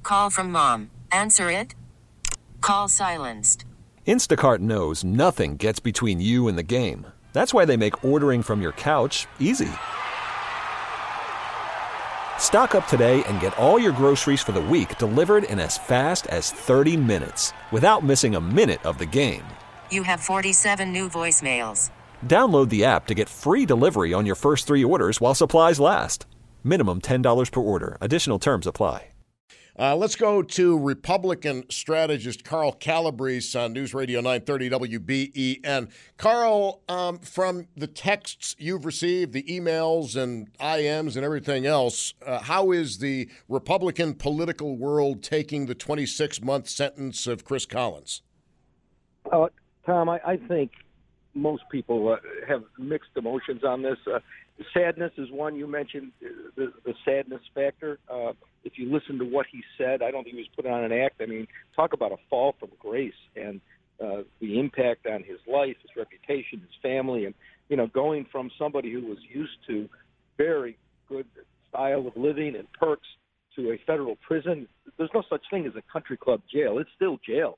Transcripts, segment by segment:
Call from mom. Answer it. Call silenced. Instacart knows nothing gets between you and the game. That's why they make ordering from your couch easy. Stock up today and get all your groceries for the week delivered in as fast as 30 minutes without missing a minute of the game. You have 47 new voicemails. Download the app to get free delivery on your first 3 orders while supplies last. Minimum $10 per order. Additional terms apply. Let's go to Republican strategist Carl Calabrese on News Radio 930 WBEN. Carl, from the texts you've received, the emails and IMs and everything else, how is the Republican political world taking the 26-month sentence of Chris Collins? Tom, I think most people have mixed emotions on this. Sadness is one. You mentioned the sadness factor. If you listen to what he said, I don't think he was put on an act. I mean, talk about a fall from grace and the impact on his life, his reputation, his family, and, you know, going from somebody who was used to very good style of living and perks to a federal prison. There's no such thing as a country club jail. It's still jail.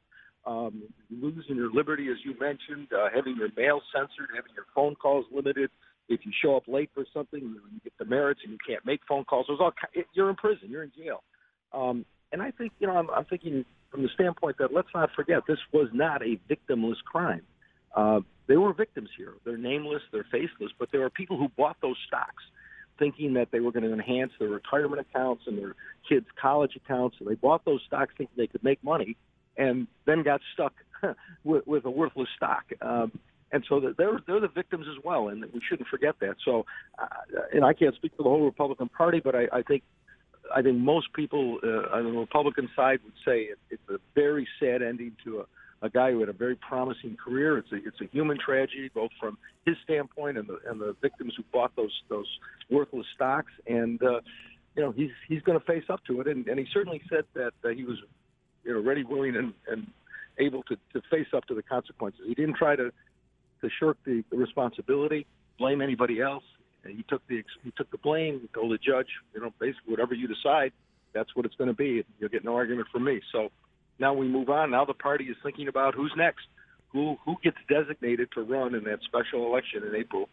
Losing your liberty, as you mentioned, having your mail censored, having your phone calls limited. If you show up late for something, you get demerits and you can't make phone calls. You're in prison. You're in jail. And I think, you know, I'm thinking from the standpoint that let's not forget this was not a victimless crime. They were victims here. They're nameless, they're faceless, but there are people who bought those stocks thinking that they were going to enhance their retirement accounts and their kids' college accounts. And they bought those stocks thinking they could make money and then got stuck with a worthless stock. And so they're the victims as well, and we shouldn't forget that. So, and I can't speak for the whole Republican Party, but I think most people on the Republican side would say it's a very sad ending to a guy who had a very promising career. It's a human tragedy, both from his standpoint and the victims who bought those worthless stocks. And you know, he's going to face up to it, and he certainly said that he was, you know, ready, willing, and able to face up to the consequences. He didn't try to shirk the responsibility, blame anybody else. And he took the blame. He told the judge, you know, basically whatever you decide, that's what it's going to be. You'll get no argument from me. So now we move on. Now the party is thinking about who's next, who gets designated to run in that special election in April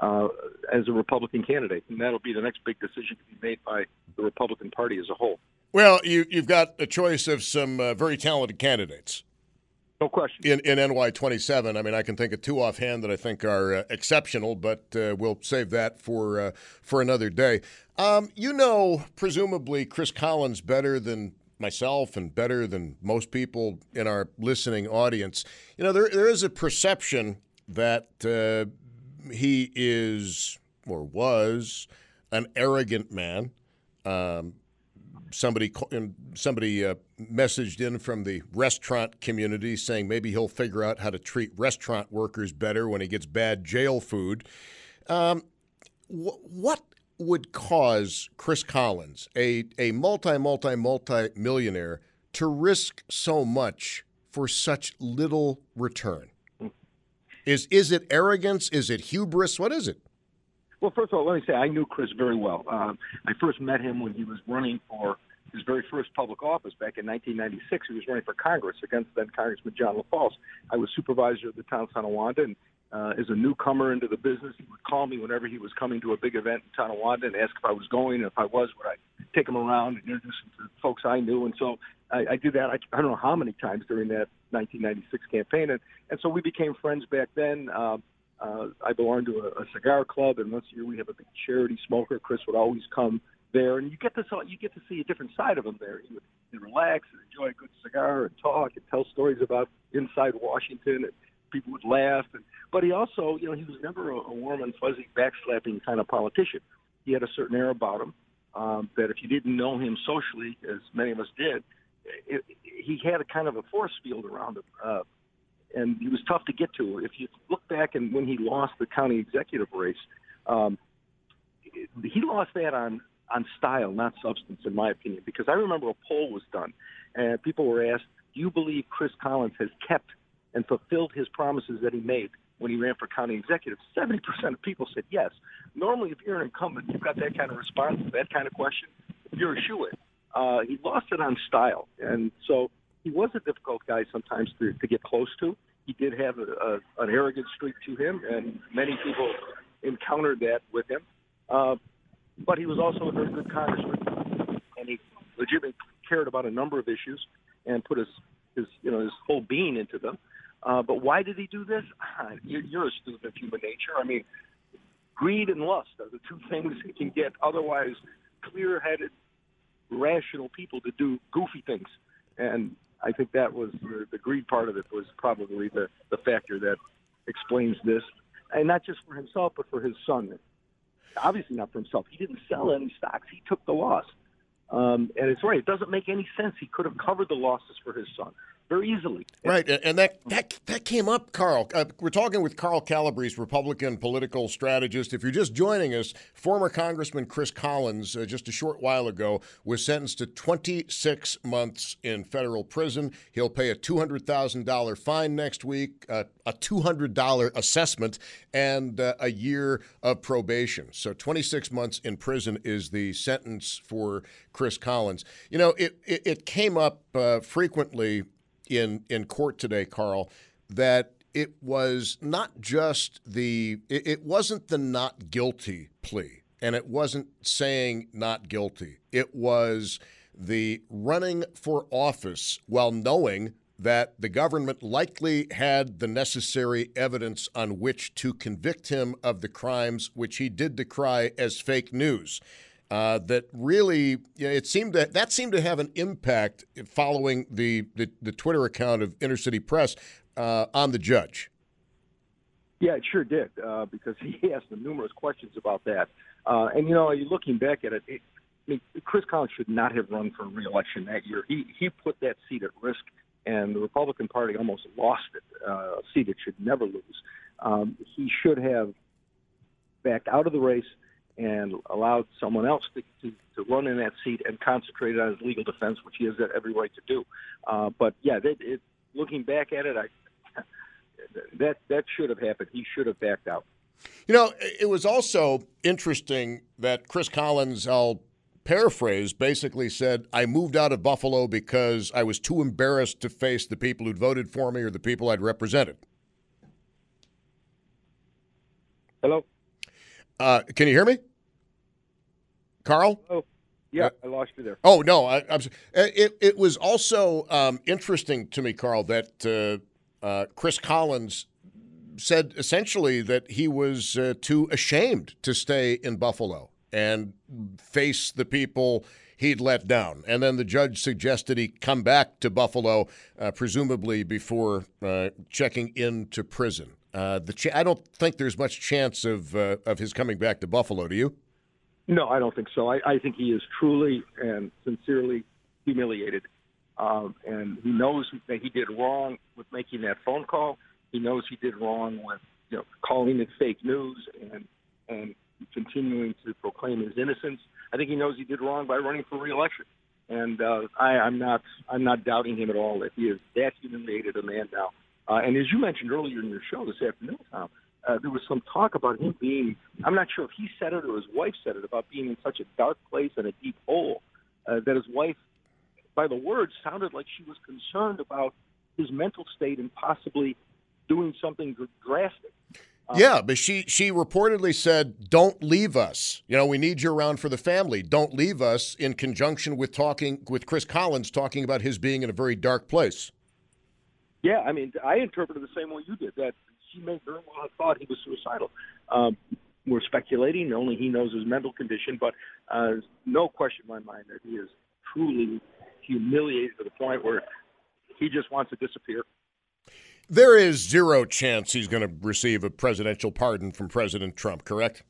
as a Republican candidate, and that'll be the next big decision to be made by the Republican Party as a whole. Well, you've got a choice of some very talented candidates. No question. In NY27, I mean, I can think of 2 offhand that I think are exceptional, but we'll save that for another day. You know, presumably, Chris Collins better than myself and better than most people in our listening audience. You know, there is a perception that he is or was an arrogant man. Somebody messaged in from the restaurant community saying maybe he'll figure out how to treat restaurant workers better when he gets bad jail food. What would cause Chris Collins, a multi-millionaire, to risk so much for such little return? Is it arrogance? Is it hubris? What is it? Well, first of all, let me say I knew Chris very well. I first met him when he was running for his very first public office back in 1996. He was running for Congress against then Congressman John LaFalce. I was supervisor of the town of Tonawanda, and as a newcomer into the business, he would call me whenever he was coming to a big event in Tonawanda and ask if I was going, and if I was, would I take him around and introduce him to folks I knew. And so I did that I don't know how many times during that 1996 campaign, and so we became friends back then. I belonged to a cigar club, and once a year we have a big charity smoker. Chris would always come there, and you get to see a different side of him there. He would relax and enjoy a good cigar and talk and tell stories about inside Washington, and people would laugh. But he also, you know, he was never a warm and fuzzy, backslapping kind of politician. He had a certain air about him that if you didn't know him socially, as many of us did, he had a kind of a force field around him. And he was tough to get to. If you look back and when he lost the county executive race, he lost that on style, not substance, in my opinion. Because I remember a poll was done, and people were asked, do you believe Chris Collins has kept and fulfilled his promises that he made when he ran for county executive? 70% of people said yes. Normally, if you're an incumbent, you've got that kind of response, that kind of question, you're a shoo-in. He lost it on style, and so he was a difficult guy sometimes to get close to. He did have an arrogant streak to him, and many people encountered that with him. But he was also a very good congressman, and he legitimately cared about a number of issues and put his whole being into them. But why did he do this? You're a student of human nature. I mean, greed and lust are the two things that can get otherwise clear-headed, rational people to do goofy things. And I think that was the greed part of it was probably the factor that explains this. And not just for himself, but for his son. Obviously not for himself. He didn't sell any stocks. He took the loss. And it's right. It doesn't make any sense. He could have covered the losses for his son very easily. Right, and that came up, Carl. We're talking with Carl Calabrese, Republican political strategist. If you're just joining us, former Congressman Chris Collins, just a short while ago, was sentenced to 26 months in federal prison. He'll pay a $200,000 fine next week, a $200 assessment, and a year of probation. So 26 months in prison is the sentence for Chris Collins. You know, it came up frequently in court today, Carl, that it was not just it wasn't the not guilty plea, and it wasn't saying not guilty. It was the running for office while knowing that the government likely had the necessary evidence on which to convict him of the crimes which he did decry as fake news. That really, it seemed that seemed to have an impact following the Twitter account of Inner City Press on the judge. Yeah, it sure did, because he asked him numerous questions about that. And, you know, looking back at it, Chris Collins should not have run for re-election that year. He put that seat at risk, and the Republican Party almost lost it, a seat it should never lose. He should have backed out of the race and allowed someone else to run in that seat and concentrate on his legal defense, which he has every right to do. But, yeah, looking back at it, that should have happened. He should have backed out. You know, it was also interesting that Chris Collins, I'll paraphrase, basically said, I moved out of Buffalo because I was too embarrassed to face the people who'd voted for me or the people I'd represented. Hello? Can you hear me? Carl? Oh, yeah, I lost you there. Oh, no. It was also interesting to me, Carl, that Chris Collins said essentially that he was too ashamed to stay in Buffalo and face the people he'd let down. And then the judge suggested he come back to Buffalo, presumably before checking into prison. I don't think there's much chance of his coming back to Buffalo, do you? No, I don't think so. I think he is truly and sincerely humiliated. And he knows that he did wrong with making that phone call. He knows he did wrong with calling it fake news and continuing to proclaim his innocence. I think he knows he did wrong by running for re-election. And I'm not doubting him at all that he is that humiliated a man now. And as you mentioned earlier in your show this afternoon, Tom, there was some talk about him being, I'm not sure if he said it or his wife said it, about being in such a dark place and a deep hole that his wife, by the words, sounded like she was concerned about his mental state and possibly doing something drastic. Yeah, but she reportedly said, don't leave us. We need you around for the family. Don't leave us, in conjunction with talking with Chris Collins, talking about his being in a very dark place. Yeah, I mean, I interpreted the same way you did, that she may very well have thought he was suicidal. We're speculating. Only he knows his mental condition, but no question in my mind that he is truly humiliated to the point where he just wants to disappear. There is zero chance he's going to receive a presidential pardon from President Trump, correct?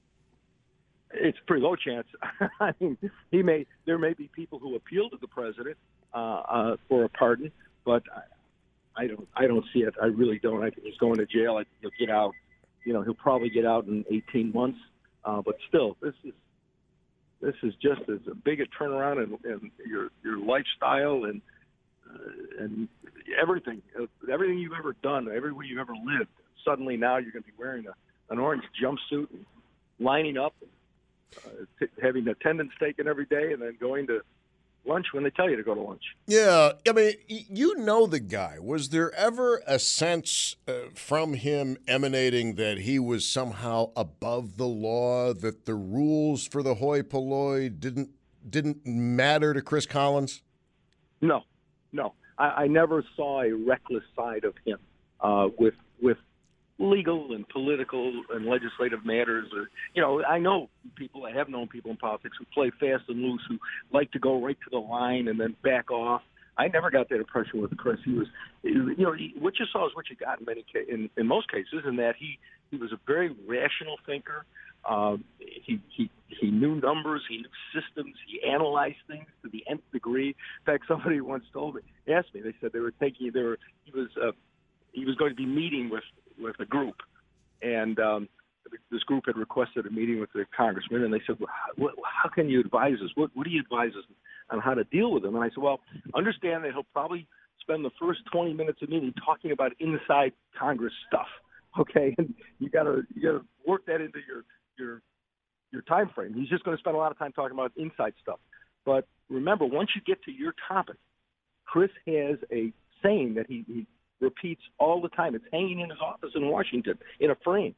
It's a pretty low chance. I mean, there may be people who appeal to the president for a pardon, but I don't see it. I really don't. I think he's going to jail. I think he'll get out. He'll probably get out in 18 months. But still, this is just as big a turnaround in your lifestyle and everything you've ever done, everywhere you've ever lived. Suddenly now you're going to be wearing an orange jumpsuit and lining up, having attendance taken every day, and then going to lunch when they tell you to go to lunch. Yeah, I mean, you know the guy. Was there ever a sense from him emanating that he was somehow above the law, that the rules for the hoi polloi didn't matter to Chris Collins? No. I never saw a reckless side of him with legal and political and legislative matters. I know people, I have known people in politics who play fast and loose, who like to go right to the line and then back off. I never got that impression with Chris. What you saw is what you got in most cases, in that he was a very rational thinker. He knew numbers, he knew systems, he analyzed things to the nth degree. In fact, somebody once asked me, they said he was going to be meeting with a group, and this group had requested a meeting with the congressman, and they said, well, how can you advise us? What do you advise us on how to deal with him? And I said, well, understand that he'll probably spend the first 20 minutes of the meeting talking about inside Congress stuff, okay? And you gotta work that into your time frame. He's just going to spend a lot of time talking about inside stuff. But remember, once you get to your topic, Chris has a saying that he repeats all the time. It's hanging in his office in Washington in a frame.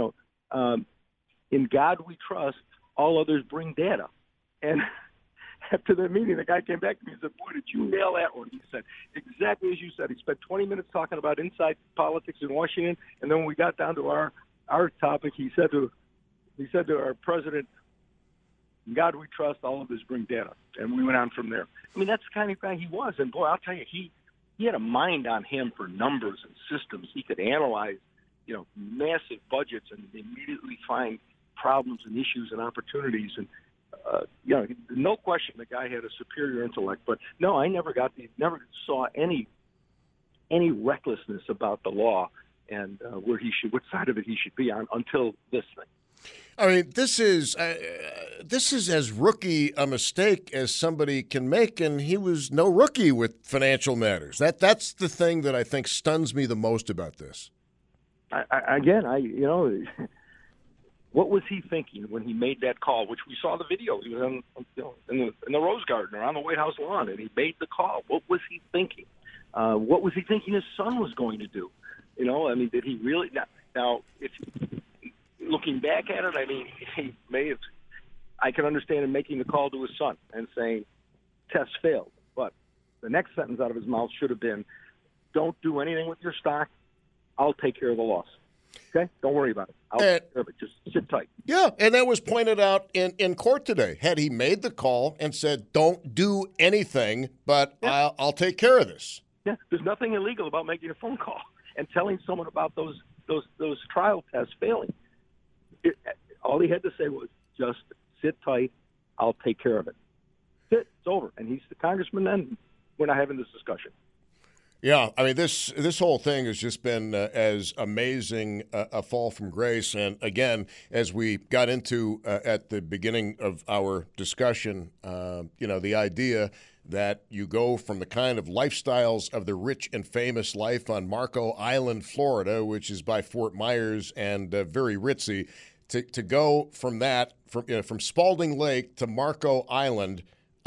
In God we trust, all others bring data. And after the meeting, the guy came back to me and said, boy, did you nail that one? He said, exactly as you said. He spent 20 minutes talking about inside politics in Washington, and then when we got down to our topic, he said to our president, in God we trust, all others bring data. And we went on from there. I mean, that's the kind of guy he was. And, boy, I'll tell you, he had a mind on him for numbers and systems. He could analyze, massive budgets and immediately find problems and issues and opportunities. And, no question the guy had a superior intellect. But, no, I never saw any recklessness about the law and what side of it he should be on until this thing. I mean, this is as rookie a mistake as somebody can make, and he was no rookie with financial matters. That's the thing that I think stuns me the most about this. What was he thinking when he made that call? Which we saw the video. He was in the Rose Garden or on the White House lawn, and he made the call. What was he thinking? What was he thinking his son was going to do? Did he really? Now, if looking back at it, he may have. I can understand him making the call to his son and saying, "Test failed." But the next sentence out of his mouth should have been, "Don't do anything with your stock. I'll take care of the loss. Okay, don't worry about it. I'll take care of it. Just sit tight." Yeah, and that was pointed out in court today. Had he made the call and said, "Don't do anything, but I'll take care of this." Yeah, there's nothing illegal about making a phone call and telling someone about those trial tests failing. All he had to say was, "Just sit tight. I'll take care of it." It's over. And he's the congressman. Then we're not having this discussion. Yeah, I mean, this whole thing has just been as amazing a fall from grace. And again, as we got into at the beginning of our discussion, the idea that you go from the kind of lifestyles of the rich and famous life on Marco Island, Florida, which is by Fort Myers and very ritzy, to go from that, from Spalding Lake to Marco Island,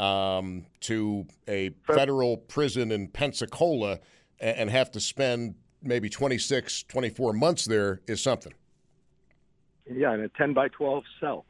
to a federal prison in Pensacola and have to spend maybe 26, 24 months there is something. Yeah, in a 10 by 12 cell.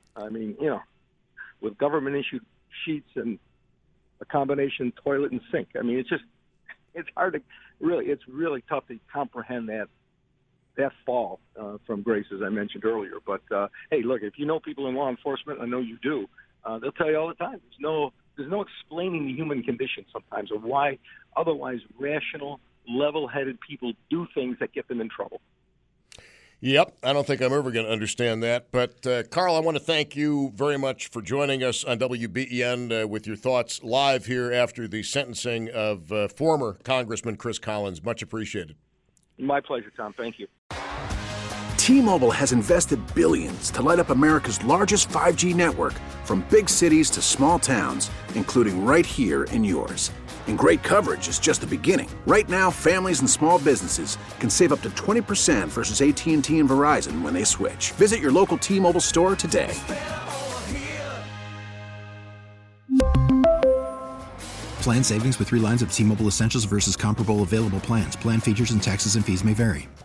With government-issued sheets and a combination toilet and sink. It's hard to it's really tough to comprehend that fall from grace, as I mentioned earlier. But, hey, look, if you know people in law enforcement, I know you do, they'll tell you all the time. There's no explaining the human condition sometimes, or why otherwise rational, level-headed people do things that get them in trouble. Yep, I don't think I'm ever going to understand that. But, Carl, I want to thank you very much for joining us on WBEN with your thoughts live here after the sentencing of former Congressman Chris Collins. Much appreciated. My pleasure, Tom. Thank you. T-Mobile has invested billions to light up America's largest 5G network, from big cities to small towns, including right here in yours. And great coverage is just the beginning. Right now, families and small businesses can save up to 20% versus AT&T and Verizon when they switch. Visit your local T-Mobile store today. Plan savings with 3 lines of T-Mobile Essentials versus comparable available plans. Plan features and taxes and fees may vary.